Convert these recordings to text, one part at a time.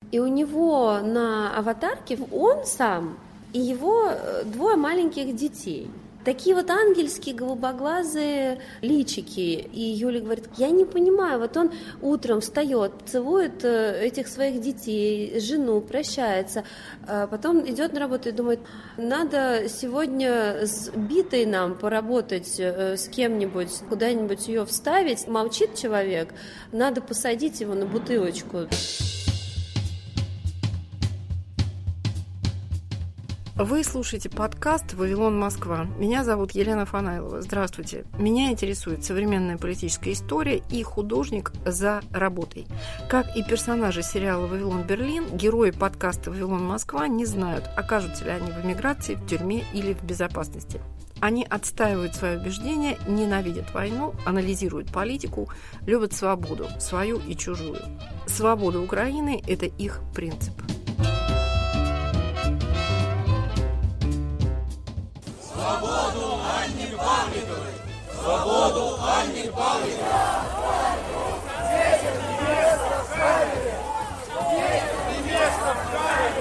И у него на аватарке он сам и его двое маленьких детей. Такие вот ангельские, голубоглазые личики. И Юля говорит, я не понимаю, вот он утром встает, целует этих своих детей, жену, прощается, потом идет на работу и думает, надо сегодня с битой нам поработать с кем-нибудь, куда-нибудь ее вставить. Молчит человек, надо посадить его на бутылочку. Вы слушаете подкаст «Вавилон, Москва». Меня зовут Елена Фанайлова. Здравствуйте. Меня интересует современная политическая история и художник за работой. Как и персонажи сериала «Вавилон, Берлин», герои подкаста «Вавилон, Москва» не знают, окажутся ли они в эмиграции, в тюрьме или в безопасности. Они отстаивают свои убеждения, ненавидят войну, анализируют политику, любят свободу, свою и чужую. Свобода Украины – это их принцип. Свободу Анне Павликовой! Свободу Анне Павликовой! Здесь не место в камере! Здесь не место в камере!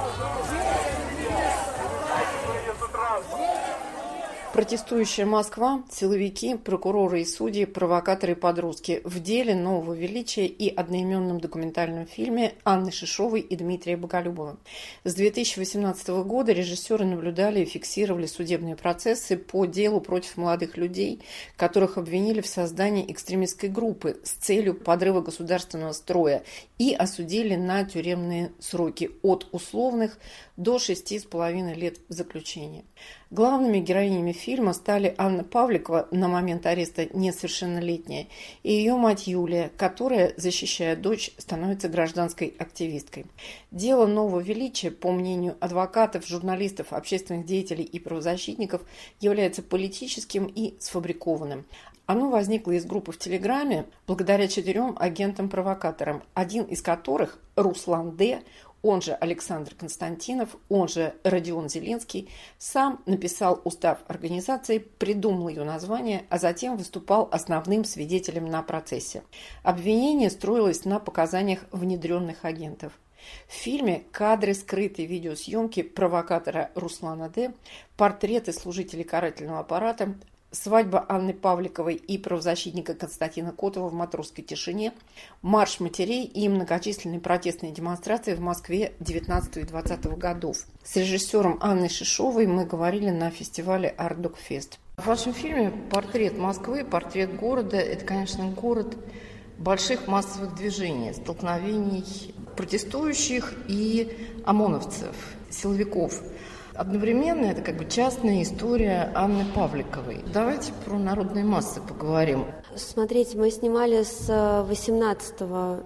Здесь не место в камере! Протестующая Москва, силовики, прокуроры и судьи, провокаторы и подростки в деле нового величия и одноименном документальном фильме Анны Шишовой и Дмитрия Боголюбова. С 2018 года режиссеры наблюдали и фиксировали судебные процессы по делу против молодых людей, которых обвинили в создании экстремистской группы с целью подрыва государственного строя и осудили на тюремные сроки от условных до 6,5 лет заключения. Главными героинями фильма стали Анна Павликова, на момент ареста несовершеннолетняя, и ее мать Юлия, которая, защищая дочь, становится гражданской активисткой. Дело нового величия, по мнению адвокатов, журналистов, общественных деятелей и правозащитников, является политическим и сфабрикованным. Оно возникло из группы в Телеграме благодаря 4 агентам-провокаторам, один из которых, Руслан Д., он же Александр Константинов, он же Родион Зеленский, сам написал устав организации, придумал ее название, а затем выступал основным свидетелем на процессе. Обвинение строилось на показаниях внедренных агентов. В фильме кадры скрытой видеосъемки провокатора Руслана Д., портреты служителей карательного аппарата, свадьба Анны Павликовой и правозащитника Константина Котова в матросской тишине, марш матерей и многочисленные протестные демонстрации в Москве 19 и 20 годов. С режиссером Анной Шишовой мы говорили на фестивале Art Dog Fest. В вашем фильме портрет Москвы, портрет города – это, конечно, город больших массовых движений, столкновений протестующих и ОМОНовцев, силовиков. Одновременно это как бы частная история Анны Павликовой. Давайте про народные массы поговорим. Смотрите, мы снимали с 2018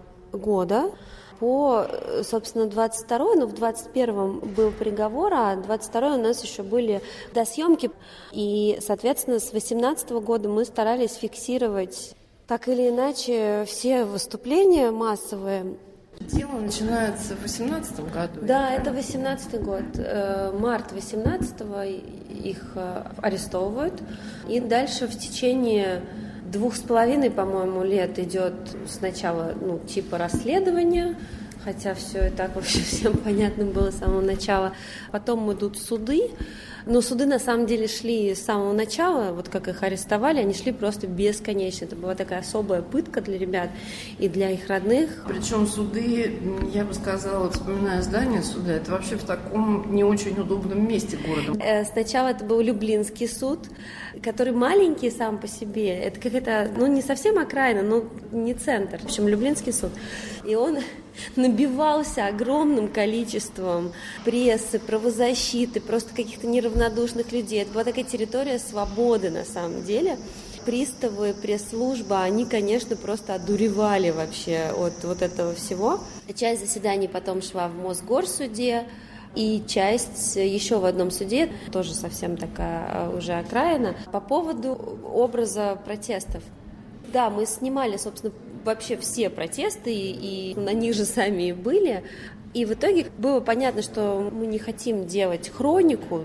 года по, собственно, 22-й, но в 21-м был приговор, а 22-й у нас еще были досъемки. И, соответственно, с 2018 года мы старались фиксировать так или иначе все выступления массовые. Дело начинается в 2018 году? Да, это 2018 год. Март 2018-го их арестовывают. И дальше в течение 2,5, по-моему, лет идет сначала, типа расследования, хотя все и так вообще всем понятно было с самого начала. Потом идут суды. Но суды на самом деле шли с самого начала, вот как их арестовали, они шли просто бесконечно. Это была такая особая пытка для ребят и для их родных. Причем суды, я бы сказала, вспоминая здание суда, это вообще в таком не очень удобном месте города. Сначала это был Люблинский суд, который маленький сам по себе. Это какая-то, не совсем окраина, но не центр. В общем, Люблинский суд. И он набивался огромным количеством прессы, правозащиты, просто каких-то неравнодушных людей. Это была такая территория свободы на самом деле. Приставы, пресс-служба, они, конечно, просто одуревали вообще от вот этого всего. Часть заседаний потом шла в Мосгорсуде, и часть еще в одном суде, тоже совсем такая уже окраина, по поводу образа протестов. Да, мы снимали, собственно, вообще все протесты, и на них же сами и были. И в итоге было понятно, что мы не хотим делать хронику.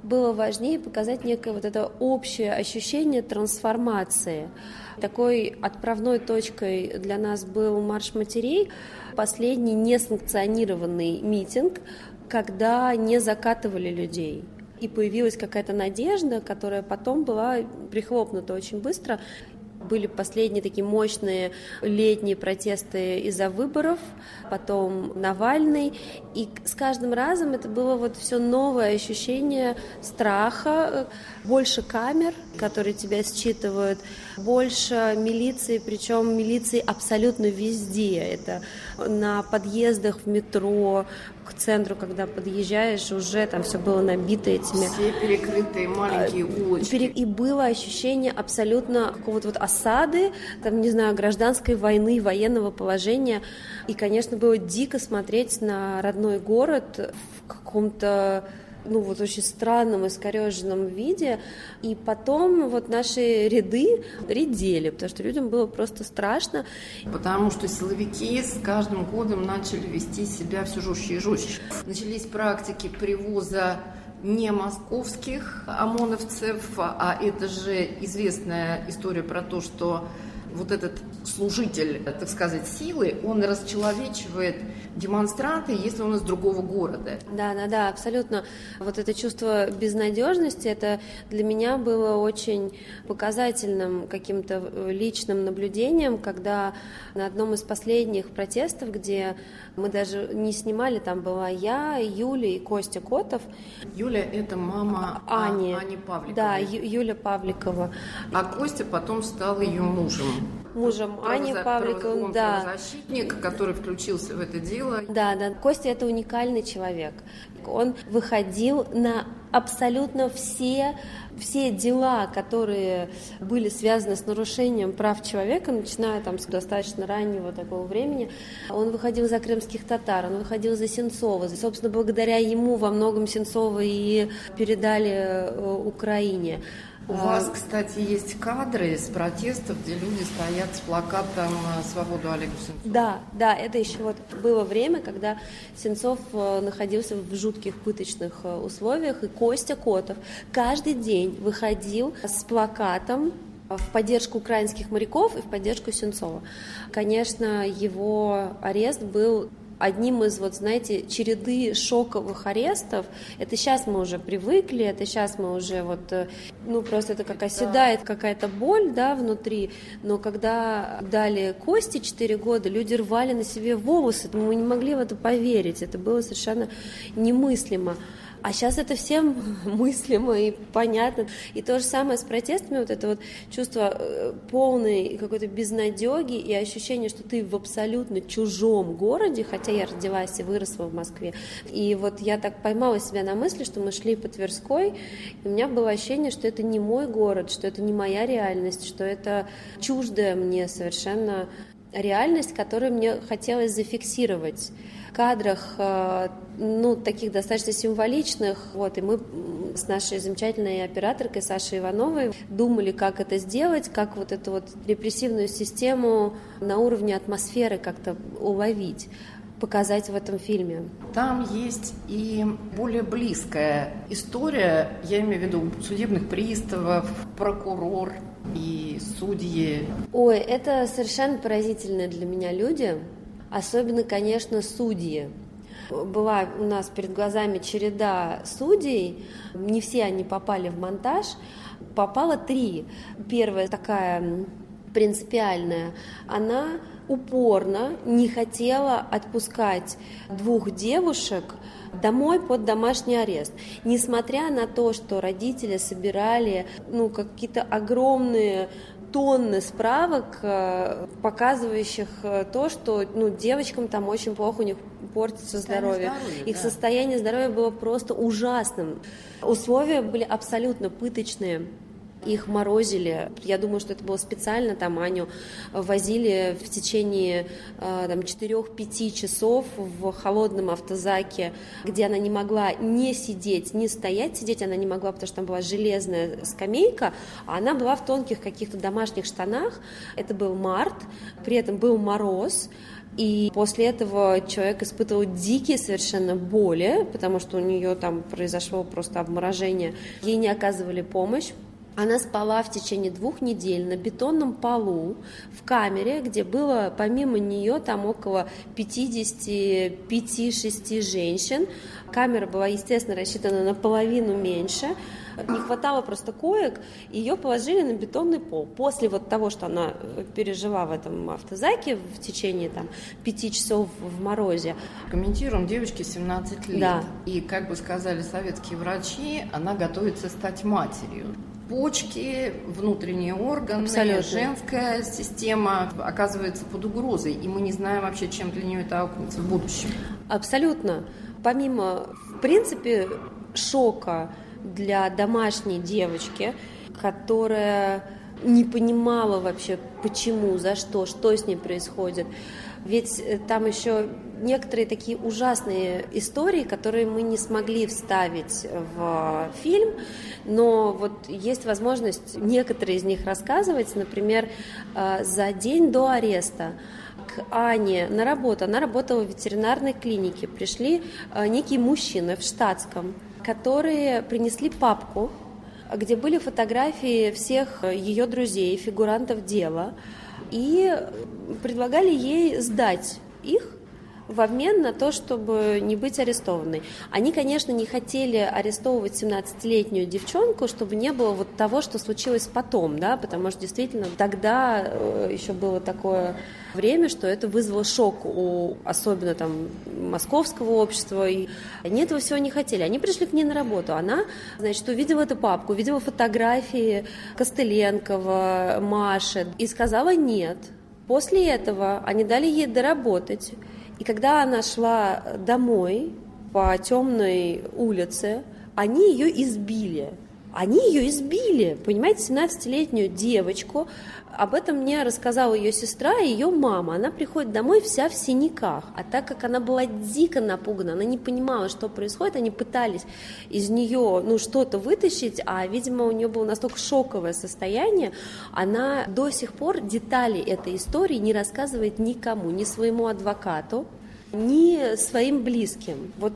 было важнее показать некое вот это общее ощущение трансформации. Такой отправной точкой для нас был Марш матерей, последний несанкционированный митинг, когда не закатывали людей. И появилась какая-то надежда, которая потом была прихлопнута очень быстро. Были последние такие мощные летние протесты из-за выборов, потом Навальный, и с каждым разом это было вот все новое ощущение страха, больше камер, которые тебя считывают, больше милиции, причем милиции абсолютно везде. Это на подъездах в метро, к центру, когда подъезжаешь, уже там все было набито этими... Все перекрытые маленькие улочки. И было ощущение абсолютно какого-то вот осады, там, не знаю, гражданской войны, военного положения. И, конечно, было дико смотреть на родной город в каком-то, ну, вот очень странном, искореженном виде. И потом вот наши ряды редели, потому что людям было просто страшно. Потому что силовики с каждым годом начали вести себя все жестче и жестче. Начались практики привоза не московских ОМОНовцев, а это же известная история про то, что вот этот служитель, так сказать, силы, он расчеловечивает демонстранты, если он из другого города. Да, абсолютно. Вот это чувство безнадежности, это для меня было очень показательным каким-то личным наблюдением, когда на одном из последних протестов, где мы даже не снимали, там была я, Юля и Костя Котов. Юля – это мама Ани Павликовой. Да, Юля Павликова. А Костя потом стал ее мужем. Ани Павликовой, он правозащитник, который включился в это дело. Да, Костя – это уникальный человек. Он выходил на абсолютно все дела, которые были связаны с нарушением прав человека, начиная там с достаточно раннего такого времени. Он выходил за крымских татар, он выходил за Сенцова. Собственно, благодаря ему во многом Сенцова и передали Украине. У вас, кстати, есть кадры с протестов, где люди стоят с плакатом «Свободу Олегу Сенцову». Да, это еще вот было время, когда Сенцов находился в жутких пыточных условиях, и Костя Котов каждый день выходил с плакатом в поддержку украинских моряков и в поддержку Сенцова. Конечно, его арест был одним из, вот знаете, череды шоковых арестов. Это сейчас мы уже привыкли, это сейчас мы уже вот, ну просто это как оседает какая-то боль, да, внутри. Но когда дали Косте 4 года, люди рвали на себе волосы, мы не могли в это поверить, это было совершенно немыслимо. А сейчас это всем мыслимо и понятно. И то же самое с протестами, вот это вот чувство полной какой-то безнадеги и ощущение, что ты в абсолютно чужом городе, хотя я родилась и выросла в Москве. И вот я так поймала себя на мысли, что мы шли по Тверской, и у меня было ощущение, что это не мой город, что это не моя реальность, что это чуждая мне совершенно реальность, которую мне хотелось зафиксировать в кадрах, ну, таких достаточно символичных. Вот, и мы с нашей замечательной операторкой Сашей Ивановой думали, как это сделать, как вот эту вот репрессивную систему на уровне атмосферы как-то уловить, показать в этом фильме. Там есть и более близкая история, я имею в виду судебных приставов, прокурор и судьи. Ой, это совершенно поразительные для меня люди, особенно, конечно, судьи. Была у нас перед глазами череда судей, не все они попали в монтаж, попало 3. Первая такая принципиальная, она упорно не хотела отпускать 2 девушек домой под домашний арест, несмотря на то, что родители собирали какие-то огромные тонны справок, показывающих то, что девочкам там очень плохо, у них портится здоровье. Их состояние здоровья было просто ужасным. Условия были абсолютно пыточные. Их морозили. Я думаю, что это было специально. Там Аню возили в течение 4-5 часов в холодном автозаке, где она не могла не сидеть, не стоять. Сидеть она не могла, потому что там была железная скамейка, а она была в тонких каких-то домашних штанах. Это был март, при этом был мороз. И после этого человек испытывал дикие совершенно боли, потому что у нее там произошло просто обморожение. Ей не оказывали помощь. Она спала в течение 2 недель на бетонном полу в камере, где было помимо нее там около 55-6 женщин. Камера была, естественно, рассчитана наполовину меньше. Не хватало просто коек, ее положили на бетонный пол. После вот того, что она пережила в этом автозаке в течение 5 часов в морозе. Комментируем, девочке 17 лет. Да. И, как бы сказали советские врачи, она готовится стать матерью. Почки, внутренние органы, абсолютно. Женская система оказывается под угрозой, и мы не знаем вообще, чем для нее это аукнется в будущем. Абсолютно. Помимо, в принципе, шока для домашней девочки, которая не понимала вообще, почему, за что с ней происходит. Ведь там еще некоторые такие ужасные истории, которые мы не смогли вставить в фильм, но вот есть возможность некоторые из них рассказывать. Например, за день до ареста к Ане на работу, она работала в ветеринарной клинике, пришли некие мужчины в штатском, которые принесли папку, где были фотографии всех ее друзей, фигурантов дела, и предлагали ей сдать их в обмен на то, чтобы не быть арестованной. Они, конечно, не хотели арестовывать 17-летнюю девчонку, чтобы не было вот того, что случилось потом, да, потому что действительно тогда еще было такое время, что это вызвало шок у особенно там московского общества, и они этого всего не хотели. Они пришли к ней на работу, она, значит, увидела эту папку, увидела фотографии Костыленкова, Маши и сказала нет. После этого они дали ей доработать. И когда она шла домой по темной улице, они ее избили. Понимаете, 17-летнюю девочку. Об этом мне рассказала ее сестра и ее мама. Она приходит домой вся в синяках. А так как она была дико напугана, она не понимала, что происходит, они пытались из нее что-то вытащить, а, видимо, у нее было настолько шоковое состояние, она до сих пор детали этой истории не рассказывает никому, ни своему адвокату, ни своим близким. Вот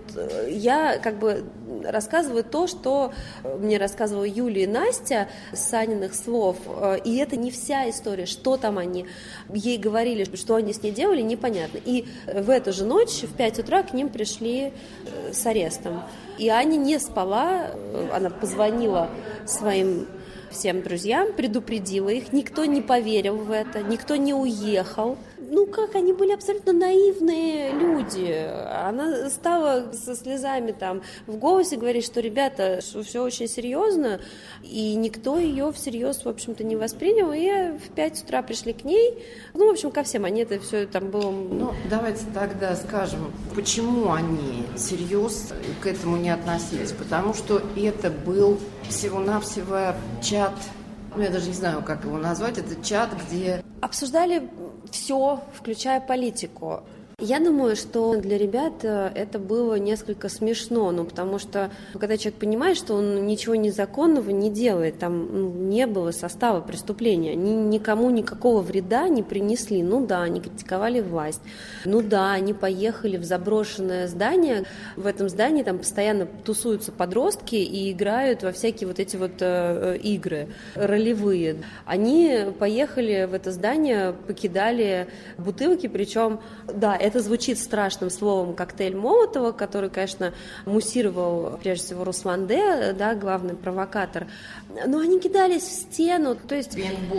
я как бы рассказываю то, что мне рассказывала Юлия и Настя с Саниных слов, и это не вся история, что там они ей говорили, что они с ней делали, непонятно. И в эту же ночь в 5 утра к ним пришли с арестом. И Аня не спала, она позвонила своим всем друзьям, предупредила их, никто не поверил в это, никто не уехал. Они были абсолютно наивные люди. Она стала со слезами там в голосе говорить, что, ребята, все очень серьезно, и никто ее всерьез, в общем-то, не воспринял, и в 5 утра пришли к ней, в общем, ко всем, они это все там было... Давайте тогда скажем, почему они всерьез к этому не относились, потому что это был всего-навсего чат, я даже не знаю, как его назвать, это чат, где... Обсуждали все, включая политику. Я думаю, что для ребят это было несколько смешно, потому что когда человек понимает, что он ничего незаконного не делает, там не было состава преступления, они никому никакого вреда не принесли. Они критиковали власть, они поехали в заброшенное здание, в этом здании там постоянно тусуются подростки и играют во всякие вот эти вот игры ролевые. Они поехали в это здание, покидали бутылки, причем, это звучит страшным словом коктейль Молотова, который, конечно, муссировал прежде всего Руслан Д., главный провокатор, но они кидались в стену, то есть...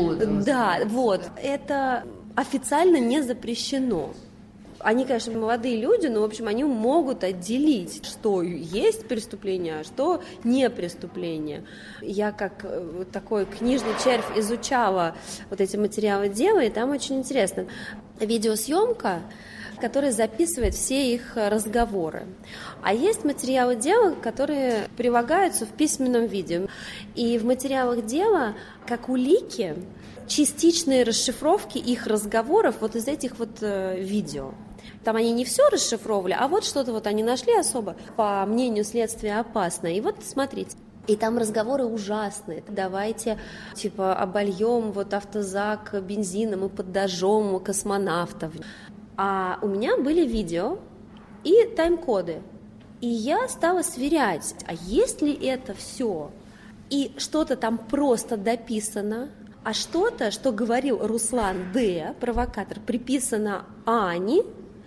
это официально не запрещено. Они, конечно, молодые люди, но, в общем, они могут отделить, что есть преступление, а что не преступление. Я, как такой книжный червь, изучала вот эти материалы дела, и там очень интересно. Видеосъемка, которая записывает все их разговоры. А есть материалы дела, которые прилагаются в письменном виде. И в материалах дела, как улики, частичные расшифровки их разговоров вот из этих вот видео. Там они не все расшифровывали, а вот что-то вот они нашли особо, по мнению следствия, опасное. И вот смотрите. И там разговоры ужасные. Давайте, обольем вот автозак бензином и подожжем космонавтов. А у меня были видео и тайм-коды. И я стала сверять, а есть ли это все? И что-то там просто дописано, а что-то, что говорил Руслан Д., провокатор, приписано Ане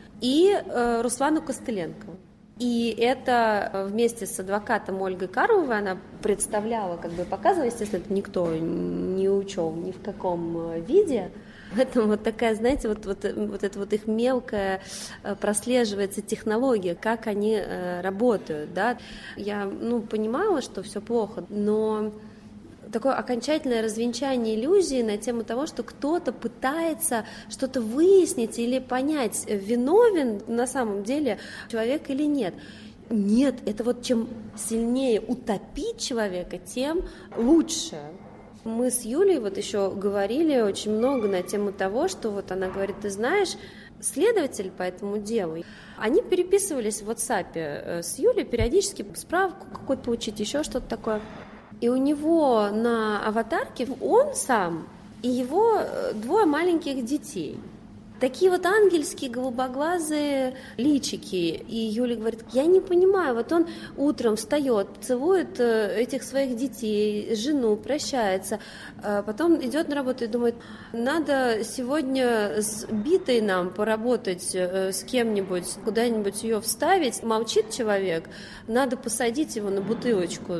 и Руслану Костыленко. И это вместе с адвокатом Ольгой Карловой она представляла, как бы показывала, естественно, это никто не учел ни в каком виде. Поэтому вот такая, знаете, вот это вот их мелкая прослеживается технология, как они работают, да. Я, понимала, что все плохо, но такое окончательное развенчание иллюзии на тему того, что кто-то пытается что-то выяснить или понять, виновен на самом деле человек или нет. Нет, это вот чем сильнее утопить человека, тем лучше. Мы с Юлей вот еще говорили очень много на тему того, что вот она говорит, ты знаешь, следователь по этому делу, они переписывались в WhatsApp с Юлей периодически, справку какую-то получить, еще что-то такое. И у него на аватарке он сам и его 2 маленьких детей. Такие вот ангельские, голубоглазые личики. И Юля говорит, я не понимаю, вот он утром встает, целует этих своих детей, жену, прощается, потом идет на работу и думает, надо сегодня с битой нам поработать с кем-нибудь, куда-нибудь ее вставить. Молчит человек, надо посадить его на бутылочку.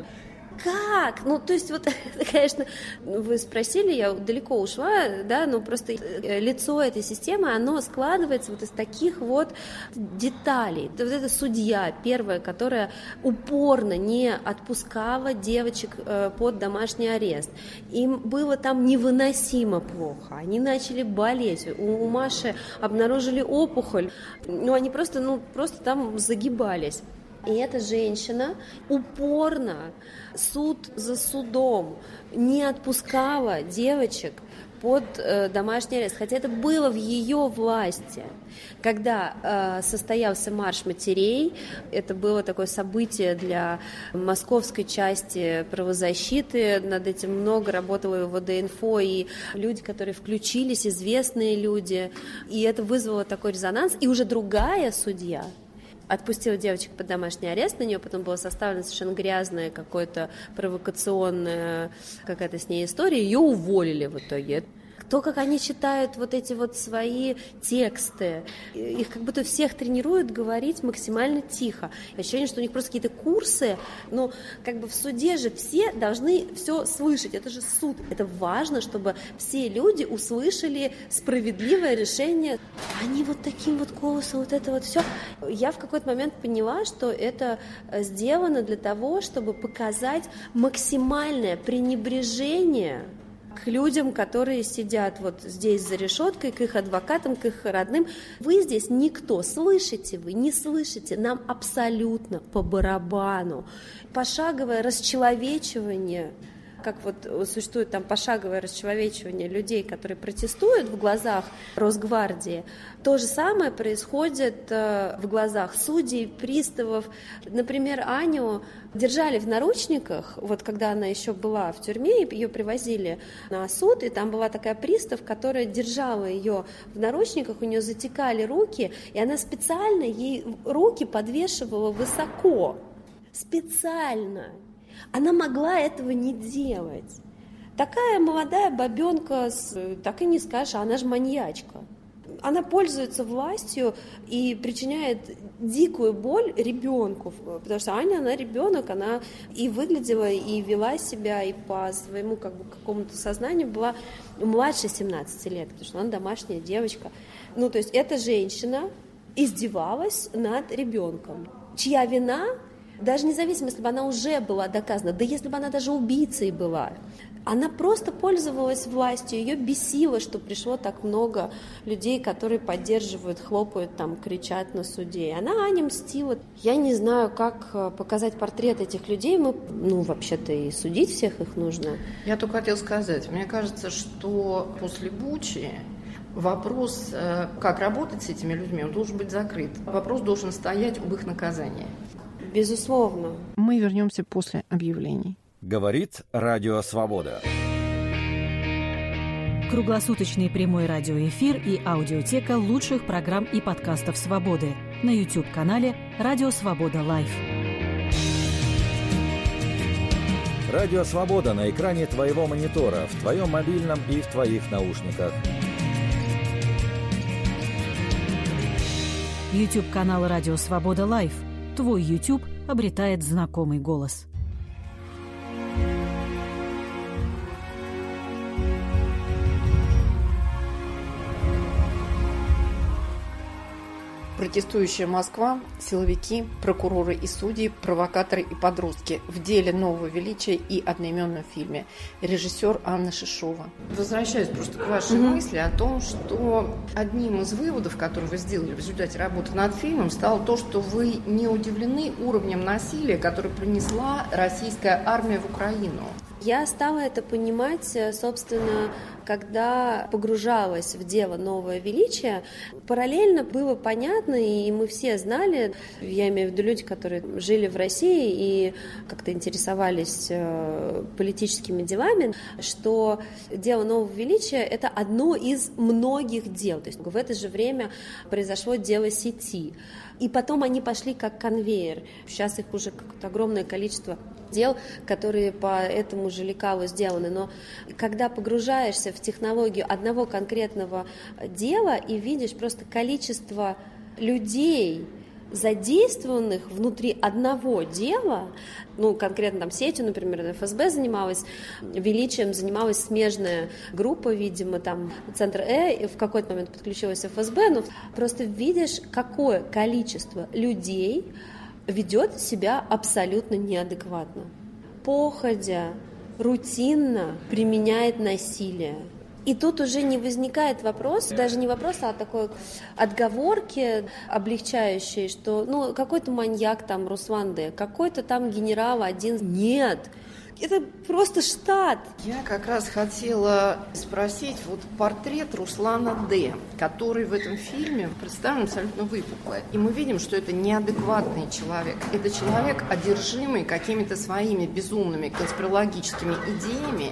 Как? То есть, вот, конечно, вы спросили, я далеко ушла, да, но просто лицо этой системы, оно складывается вот из таких вот деталей. Вот это судья первая, которая упорно не отпускала девочек под домашний арест. Им было там невыносимо плохо, они начали болеть, у Маши обнаружили опухоль, они просто там загибались. И эта женщина упорно, суд за судом, не отпускала девочек под домашний арест, хотя это было в ее власти. Когда состоялся марш матерей, это было такое событие для московской части правозащиты, над этим много работало и ВД-инфо, и люди, которые включились, известные люди, и это вызвало такой резонанс, и уже другая судья отпустила девочек под домашний арест, на нее потом была составлена совершенно грязная какая-то провокационная какая-то с ней история, ее уволили в итоге. То, как они читают вот эти вот свои тексты, их как будто всех тренируют говорить максимально тихо. Ощущение, что у них просто какие-то курсы, но как бы в суде же все должны все слышать, это же суд, это важно, чтобы все люди услышали справедливое решение. Они вот таким вот голосом, вот это вот все. Я в какой-то момент поняла, что это сделано для того, чтобы показать максимальное пренебрежение к людям, которые сидят вот здесь за решеткой, к их адвокатам, к их родным. Вы здесь никто, слышите вы, не слышите, нам абсолютно по барабану. Пошаговое расчеловечивание, как вот существует там пошаговое расчеловечивание людей, которые протестуют в глазах Росгвардии, то же самое происходит в глазах судей, приставов. Например, Аню держали в наручниках, вот когда она еще была в тюрьме, ее привозили на суд, и там была такая пристав, которая держала ее в наручниках, у нее затекали руки, и она специально ей руки подвешивала высоко, специально. Она могла этого не делать. Такая молодая бабенка, так и не скажешь, она же маньячка. Она пользуется властью и причиняет дикую боль ребенку, потому что Аня, она ребенок, она и выглядела, и вела себя, и по своему какому-то сознанию была младше 17 лет, потому что она домашняя девочка. То есть эта женщина издевалась над ребенком, чья вина, даже независимо, если бы она уже была доказана, да если бы она даже убийцей была, она просто пользовалась властью, ее бесило, что пришло так много людей, которые поддерживают, хлопают, там, кричат на суде. И она Ане мстила. Я не знаю, как показать портрет этих людей. Вообще-то и судить всех их нужно. Я только хотела сказать, мне кажется, что после Бучи вопрос, как работать с этими людьми, он должен быть закрыт. Вопрос должен стоять об их наказании. Безусловно. Мы вернемся после объявлений. Говорит Радио Свобода. Круглосуточный прямой радиоэфир и аудиотека лучших программ и подкастов «Свободы» на YouTube-канале «Радио Свобода Лайв». Радио «Свобода» на экране твоего монитора, в твоем мобильном и в твоих наушниках. YouTube-канал «Радио Свобода Лайв». Твой YouTube обретает знакомый голос. Протестующая Москва, силовики, прокуроры и судьи, провокаторы и подростки в деле нового величия и одноименном фильме. Режиссер Анна Шишова. Возвращаюсь просто к вашей мысли о том, что одним из выводов, которые вы сделали в результате работы над фильмом, стало то, что вы не удивлены уровнем насилия, который принесла российская армия в Украину. Я стала это понимать, собственно, когда погружалась в дело «Новое величие». Параллельно было понятно, и мы все знали, я имею в виду люди, которые жили в России и как-то интересовались политическими делами, что дело «Нового величия» — это одно из многих дел. То есть в это же время произошло дело сети. И потом они пошли как конвейер. Сейчас их уже какое-то огромное количество дел, которые по этому же лекалу сделаны. Но когда погружаешься в технологию одного конкретного дела и видишь просто количество людей, задействованных внутри одного дела, конкретно там сетью, например, ФСБ занималась, величием занималась смежная группа, видимо, там Центр в какой-то момент подключилась ФСБ, но просто видишь, какое количество людей ведет себя абсолютно неадекватно. Походя, рутинно применяет насилие. И тут уже не возникает вопрос, даже не вопрос, а такой отговорки облегчающей, что какой-то маньяк там Руслан Д, какой-то там генерал один. Нет, это просто штат. Я как раз хотела спросить, портрет Руслана Д, который в этом фильме представлен абсолютно выпукло. И мы видим, что это неадекватный человек. Это человек, одержимый какими-то своими безумными конспирологическими идеями,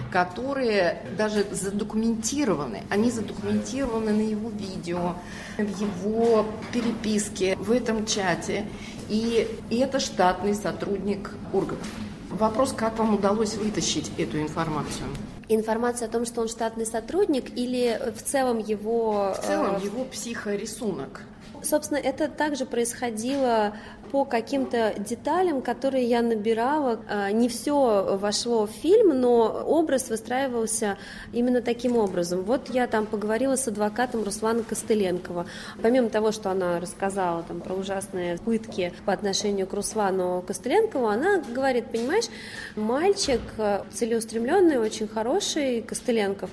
которые даже задокументированы. Они задокументированы на его видео, в его переписке, в этом чате. И это штатный сотрудник органов. Вопрос, как вам удалось вытащить эту информацию? Информация о том, что он штатный сотрудник, или в целом его... В целом его психорисунок. Собственно, это также происходило по каким-то деталям, которые я набирала. Не все вошло в фильм, но образ выстраивался именно таким образом. Вот я там поговорила с адвокатом Руслана Костыленкова. Помимо того, что она рассказала там про ужасные пытки по отношению к Руслану Костыленкову, она говорит: понимаешь, мальчик целеустремленный, очень хороший, Костыленков,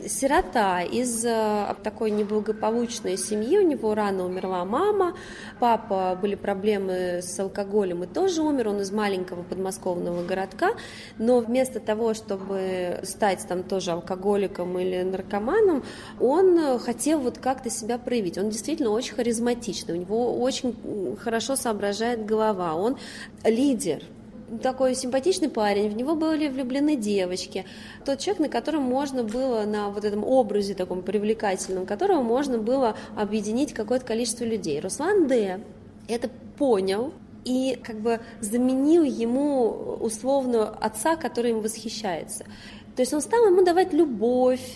сирота из такой неблагополучной семьи, у него рано умерла мама, папа, были проблемы с алкоголем и тоже умер, он из маленького подмосковного городка, но вместо того, чтобы стать там тоже алкоголиком или наркоманом, он хотел как-то себя проявить. Он действительно очень харизматичный, у него очень хорошо соображает голова, он лидер. Такой симпатичный парень, в него были влюблены девочки. Тот человек, на котором можно было, на этом образе таком привлекательном, которого можно было объединить какое-то количество людей. Руслан Д. это понял и заменил ему условно отца, который им восхищается. То есть он стал ему давать любовь,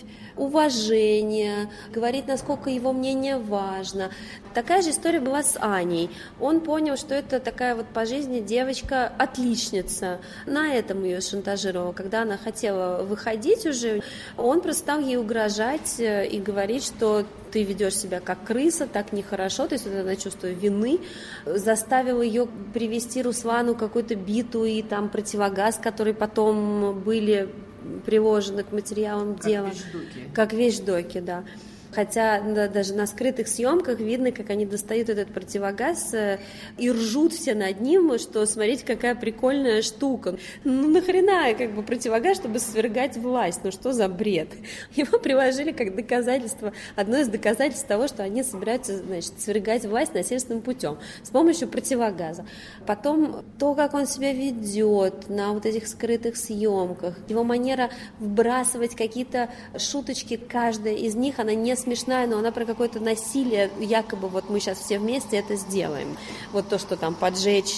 уважение, говорить, насколько его мнение важно. Такая же история была с Аней. Он понял, что это такая по жизни девочка-отличница. На этом ее шантажировал. Когда она хотела выходить уже, он просто стал ей угрожать и говорить, что ты ведешь себя как крыса, так нехорошо, то есть она чувство вины, заставил ее привезти Руслану какую-то биту и там противогаз, которые потом были приложены к материалам дела. Как вещдоки, да. Хотя даже на скрытых съемках видно, как они достают этот противогаз и ржут все над ним, что смотрите, какая прикольная штука. Ну нахрена как бы противогаз, чтобы свергать власть? Ну что за бред? Его приложили как доказательство, одно из доказательств того, что они собираются, значит, свергать власть насильственным путем с помощью противогаза. Потом то, как он себя ведет на вот этих скрытых съемках, его манера вбрасывать какие-то шуточки, каждая из них, она не смешная, но она про какое-то насилие, якобы вот мы сейчас все вместе это сделаем. Вот то, что там поджечь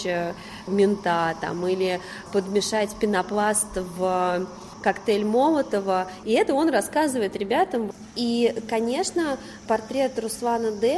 мента там, или подмешать пенопласт в коктейль Молотова, и это он рассказывает ребятам. И, конечно, портрет Руслана Д.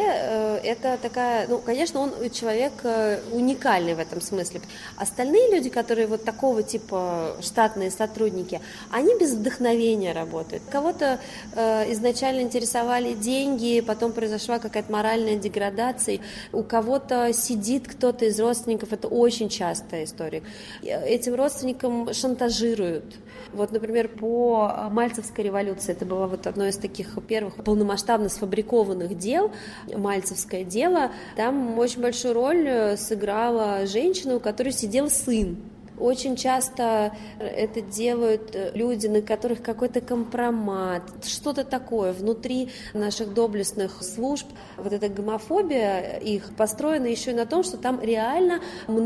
Это такая, ну, конечно, он человек уникальный в этом смысле. Остальные люди, которые вот такого типа штатные сотрудники, они без вдохновения работают. Кого-то изначально интересовали деньги, потом произошла какая-то моральная деградация, у кого-то сидит кто-то из родственников, это очень частая история. Этим родственникам шантажируют. Вот, например, по Мальцевской революции, это было вот одно из таких первых полномасштабно сфабрикованных дел, Мальцевское дело, там очень большую роль сыграла женщина, у которой сидел сын. Очень часто это делают люди, на которых какой-то компромат, что-то такое внутри наших доблестных служб. Вот эта гомофобия их построена еще и на том, что там реально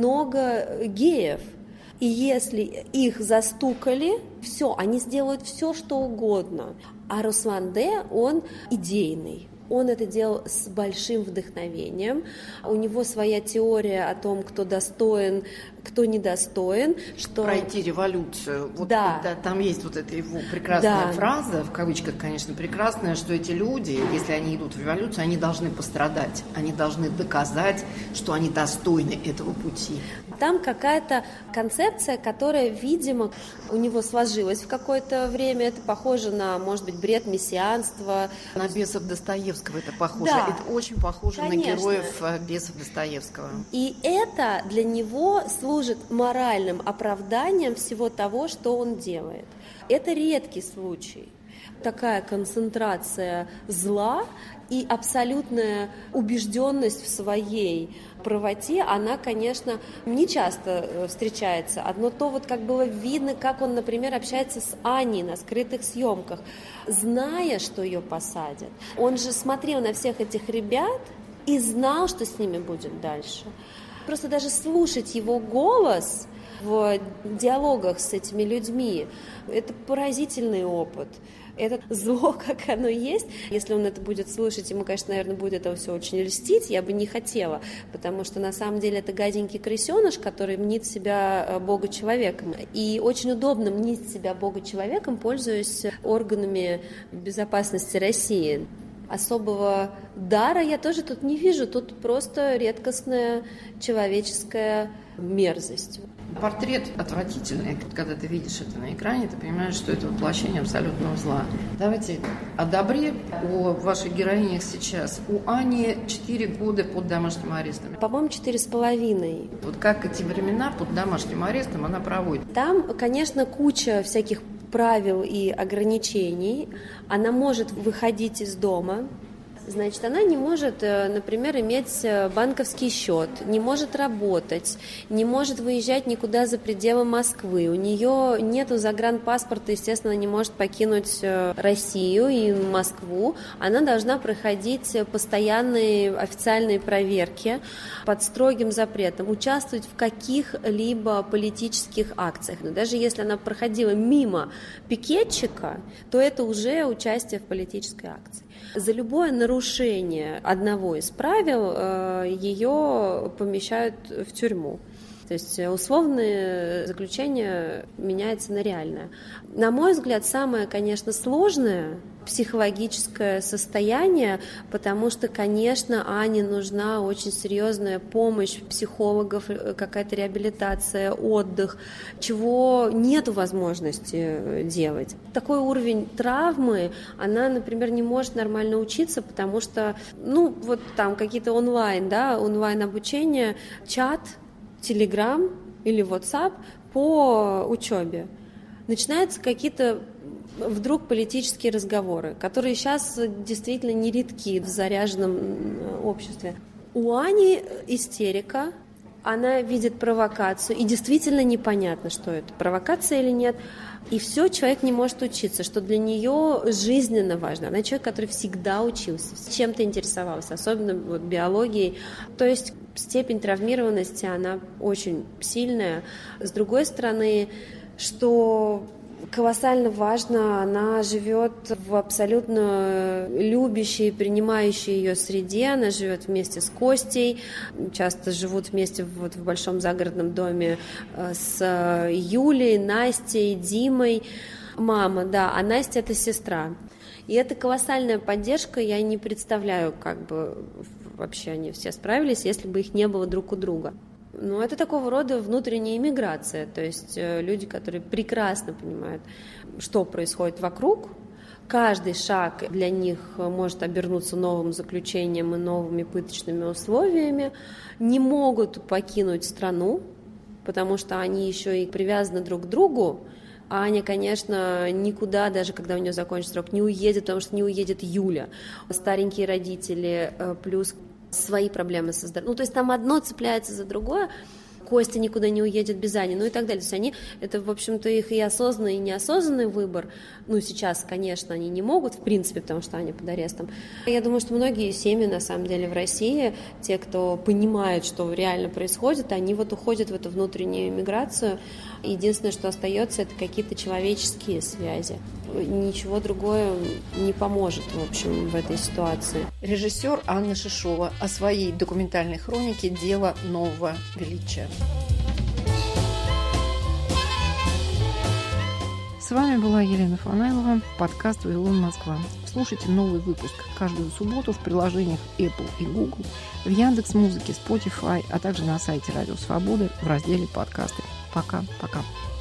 много геев. И если их застукали, все, они сделают все, что угодно. А Руслан Д., он идейный. Он это делал с большим вдохновением. У него своя теория о том, кто достоин, кто недостоин. Что... Пройти революцию. Вот, да. Там есть вот эта его прекрасная фраза, в кавычках, конечно, прекрасная, что эти люди, если они идут в революцию, они должны пострадать. Они должны доказать, что они достойны этого пути. Там какая-то концепция, которая, видимо, у него сложилась в какое-то время. Это похоже на, может быть, бред мессианства. На бесов Достоевского это похоже. Да, это очень похоже конечно. На героев бесов Достоевского. И это для него служит моральным оправданием всего того, что он делает. Это редкий случай. Такая концентрация зла и абсолютная убежденность в своей правоте, она, конечно, не часто встречается. Одно то, вот как было видно, как он, например, общается с Аней на скрытых съемках, зная, что ее посадят. Он же смотрел на всех этих ребят и знал, что с ними будет дальше. Просто даже слушать его голос в диалогах с этими людьми, это поразительный опыт. Это зло, как оно есть. Если он это будет слушать, ему, конечно, наверное, будет это все очень льстить. Я бы не хотела, потому что на самом деле это гаденький крысеныш, который мнит себя Бога-человеком. И очень удобно мнить себя Бога-человеком, пользуясь органами безопасности России. Особого дара я тоже тут не вижу. Тут просто редкостная человеческая мерзость. Портрет отвратительный. Когда ты видишь это на экране, ты понимаешь, что это воплощение абсолютного зла. Давайте о добре, о ваших героинях сейчас. У Ани 4 года под домашним арестом. По-моему, 4,5. Вот как эти времена под домашним арестом она проводит? Там, конечно, куча всяких правил и ограничений. Она может выходить из дома. Значит, она не может, например, иметь банковский счет, не может работать, не может выезжать никуда за пределы Москвы. У нее нету загранпаспорта, естественно, она не может покинуть Россию и Москву. Она должна проходить постоянные официальные проверки под строгим запретом, участвовать в каких-либо политических акциях. Но даже если она проходила мимо пикетчика, то это уже участие в политической акции. За любое нарушение одного из правил ее помещают в тюрьму. То есть условное заключение меняется на реальное. На мой взгляд, самое, конечно, сложное психологическое состояние, потому что, конечно, Ане нужна очень серьезная помощь психологов, какая-то реабилитация, отдых, чего нет возможности делать. Такой уровень травмы, она, например, не может нормально учиться, потому что, вот там какие-то онлайн-обучения, чат, Telegram или WhatsApp по учебе. Начинаются какие-то вдруг политические разговоры, которые сейчас действительно нередки в заряженном обществе. У Ани истерика, она видит провокацию, и действительно непонятно, что это, провокация или нет. И все, человек не может учиться, что для нее жизненно важно. Она человек, который всегда учился, чем-то интересовался, особенно вот биологией. То есть степень травмированности, она очень сильная. С другой стороны, что колоссально важно, она живет в абсолютно любящей, принимающей ее среде, она живет вместе с Костей, часто живут вместе вот в большом загородном доме с Юлей, Настей, Димой. Мама, да, а Настя — это сестра. И это колоссальная поддержка, я не представляю, как бы вообще они все справились, если бы их не было друг у друга. Ну, это такого рода внутренняя иммиграция, то есть люди, которые прекрасно понимают, что происходит вокруг. Каждый шаг для них может обернуться новым заключением и новыми пыточными условиями. Не могут покинуть страну, потому что они еще и привязаны друг к другу. А Аня, конечно, никуда, даже когда у нее закончится срок, не уедет, потому что не уедет Юля. Старенькие родители, плюс свои проблемы со здоровьем. Ну, то есть там одно цепляется за другое. Костя никуда не уедет без Ани, ну и так далее. То есть они, это, в общем-то, их и осознанный, и неосознанный выбор. Ну, сейчас, конечно, они не могут, в принципе, потому что Аня под арестом. Я думаю, что многие семьи, на самом деле, в России, те, кто понимает, что реально происходит, они вот уходят в эту внутреннюю миграцию. Единственное, что остается, это какие-то человеческие связи. Ничего другое не поможет, в общем, в этой ситуации. Режиссер Анна Шишова о своей документальной хронике «Дело нового величия». С вами была Елена Фанайлова, подкаст «Вавилон Москва». Слушайте новый выпуск каждую субботу в приложениях Apple и Google, в Яндекс.Музыке, Spotify, а также на сайте Радио Свободы в разделе «Подкасты». Пока-пока.